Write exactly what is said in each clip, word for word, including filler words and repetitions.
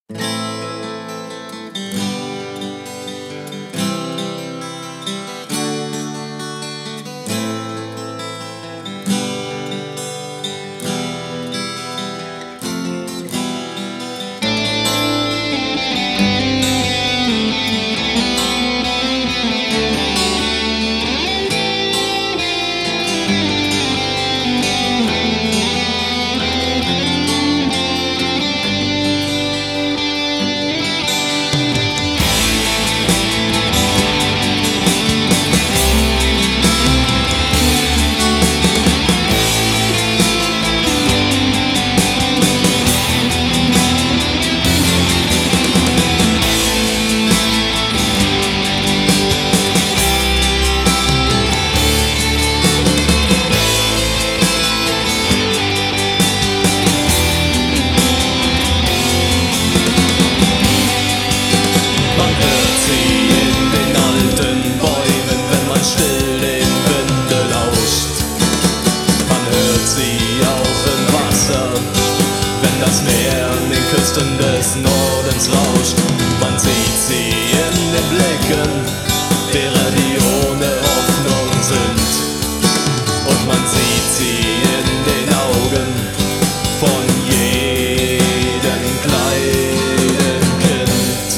Das Meer an den Küsten des Nordens rauscht. Man sieht sie in den Blicken derer, die ohne Hoffnung sind. Und man sieht sie in den Augen von jedem kleinen Kind.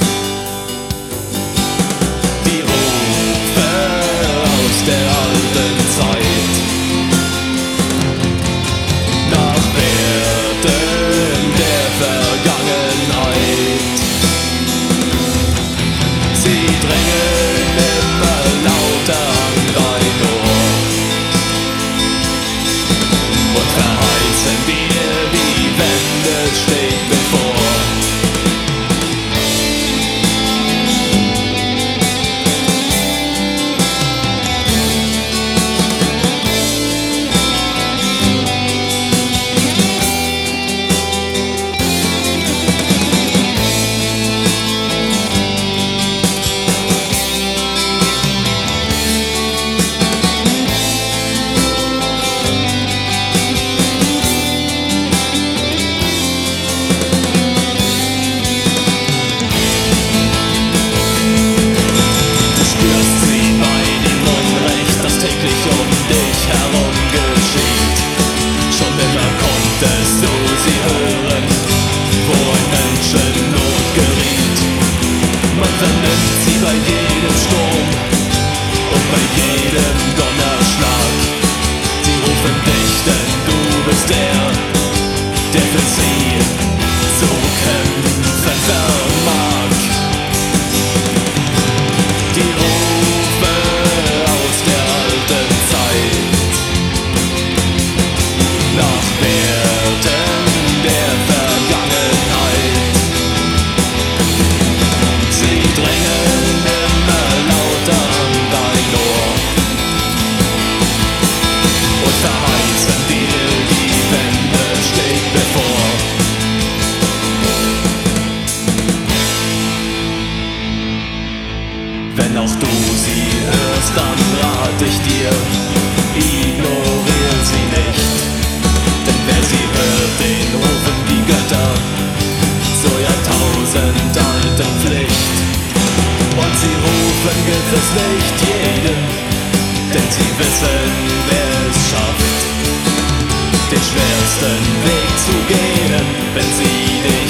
Die Rufe aus der alten Zeit nach Werten der Vergangenheit. Sie drängen immer lauter an dein Ohr und verheißen dir, die Wende steht bevor. Bei jedem Sturm und bei jedem Donnerschlag. Sie rufen dich, denn du bist der, der für sie zu kämpfen vermag. Die Rufe aus der alten Zeit nach Werten der Vergangenheit. Sie drängen verheißen dir, die Wende steht bevor. Wenn auch du sie hörst, dann rat ich dir, ignorier sie nicht. Denn wer sie hört, den rufen die Götter zur jahrtausendalten Pflicht. Und sie rufen gewiss nicht jeden, denn sie wissen, wer es schafft, den schwersten Weg zu gehen, wenn sie den